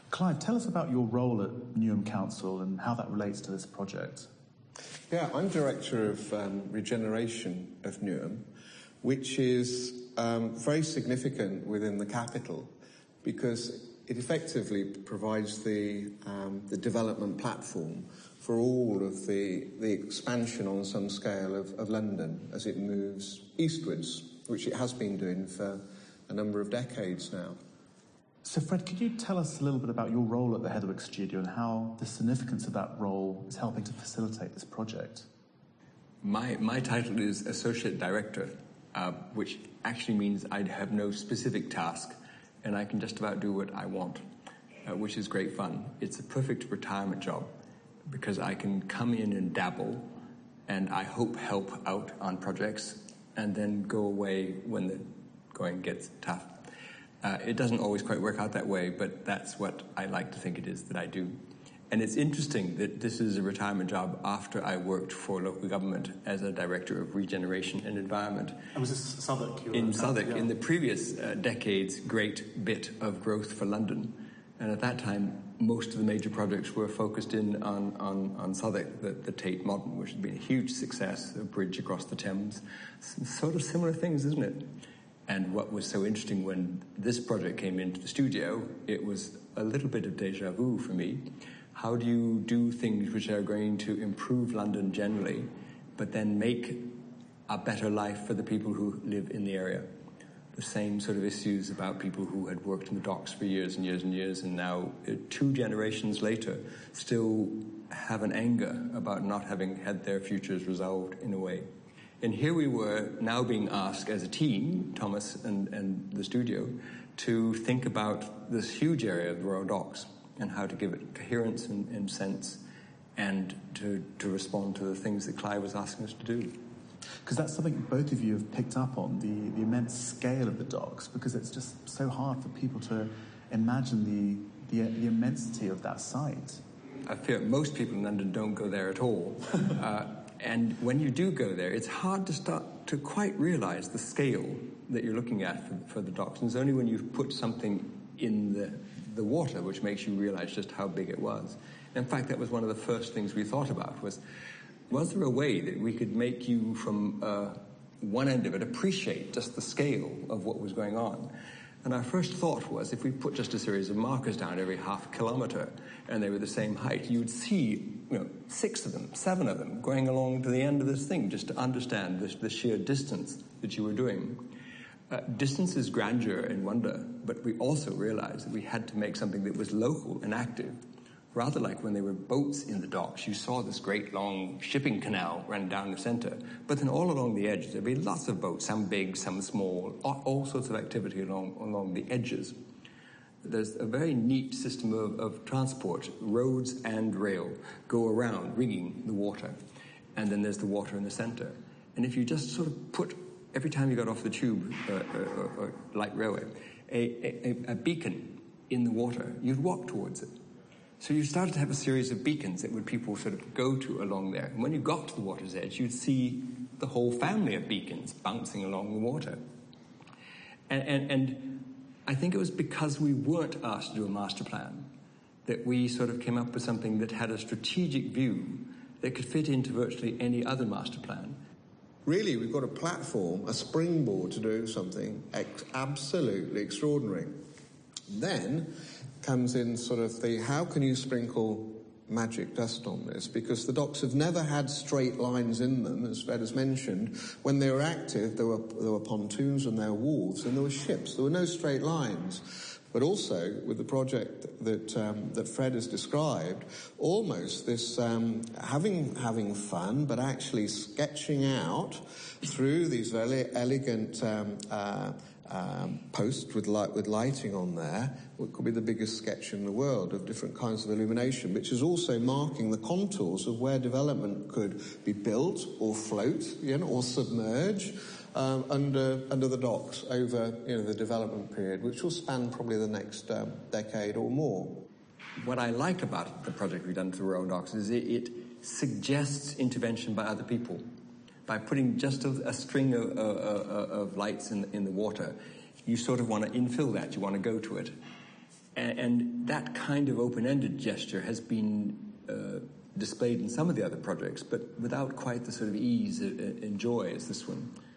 Clive, tell us about your role at Newham Council and how that relates to this project. Yeah, I'm Director of Regeneration of Newham, which is very significant within the capital because it effectively provides the development platform for all of the expansion on some scale of London as it moves eastwards, which it has been doing for a number of decades now. So, Fred, could you tell us a little bit about your role at the Heatherwick Studio and how the significance of that role is helping to facilitate this project? My title is Associate Director, which actually means I have no specific task and I can just about do what I want, which is great fun. It's a perfect retirement job because I can come in and dabble and I hope help out on projects and then go away when the going gets tough. It doesn't always quite work out that way, but that's what I like to think it is that I do. And it's interesting that this is a retirement job after I worked for local government as a Director of Regeneration and Environment. And was this Southwark? In Southwark, in the previous decades, great bit of growth for London. And at that time, most of the major projects were focused in on Southwark, the Tate Modern, which has been a huge success, a bridge across the Thames. Sort of similar things, isn't it? And what was so interesting when this project came into the studio, it was a little bit of déjà vu for me. How do you do things which are going to improve London generally, but then make a better life for the people who live in the area? The same sort of issues about people who had worked in the docks for years and years and years, and now, 2 generations later, still have an anger about not having had their futures resolved in a way. And here we were now being asked as a team, Thomas and the studio, to think about this huge area of the Royal Docks and how to give it coherence and sense and to respond to the things that Clive was asking us to do. Because that's something both of you have picked up on, the immense scale of the docks, because it's just so hard for people to imagine the immensity of that site. I fear most people in London don't go there at all. And when you do go there, it's hard to start to quite realise the scale that you're looking at for the docks. And it's only when you put something in the water which makes you realise just how big it was. In fact, that was one of the first things we thought about was there a way that we could make you from one end of it appreciate just the scale of what was going on? And our first thought was if we put just a series of markers down every half kilometre and they were the same height, you would see 6 of them, 7 of them going along to the end of this thing just to understand the sheer distance that you were doing. Distance is grandeur and wonder, but we also realised that we had to make something that was local and active. Rather like when there were boats in the docks, you saw this great long shipping canal running down the centre. But then all along the edge, there'd be lots of boats, some big, some small, all sorts of activity along the edges. There's a very neat system of transport. Roads and rail go around, ringing the water. And then there's the water in the centre. And if you just sort of put, every time you got off the tube or light railway, a beacon in the water, you'd walk towards it. So you started to have a series of beacons that people sort of go to along there. And when you got to the water's edge, you'd see the whole family of beacons bouncing along the water. And I think it was because we weren't asked to do a master plan that we sort of came up with something that had a strategic view that could fit into virtually any other master plan. Really, we've got a platform, a springboard to do something absolutely extraordinary. Then comes in sort of the how can you sprinkle magic dust on this, because the docks have never had straight lines in them, as Fred has mentioned. When they were active, there were pontoons and there were wharves and there were ships. There were no straight lines. But also, with the project that Fred has described, almost this having fun, but actually sketching out through these very elegant posts with lighting on there, what could be the biggest sketch in the world of different kinds of illumination, which is also marking the contours of where development could be built or float, or submerge under the docks over the development period, which will span probably the next decade or more. What I like about the project we've done to the Royal Docks is it suggests intervention by other people. By putting just a string of lights in the water, you sort of want to infill that, you want to go to it. And that kind of open-ended gesture has been displayed in some of the other projects, but without quite the sort of ease and joy as this one.